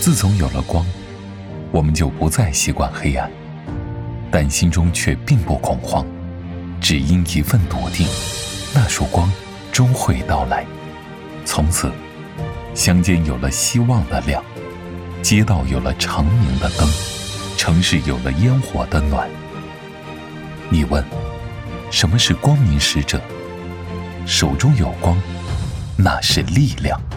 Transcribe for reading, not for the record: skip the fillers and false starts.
自从有了光，我们就不再习惯黑暗，但心中却并不恐慌，只因一份笃定，那束光终会到来。从此，乡间有了希望的亮，街道有了长明的灯，城市有了烟火的暖。你问，什么是光明使者？手中有光，那是力量。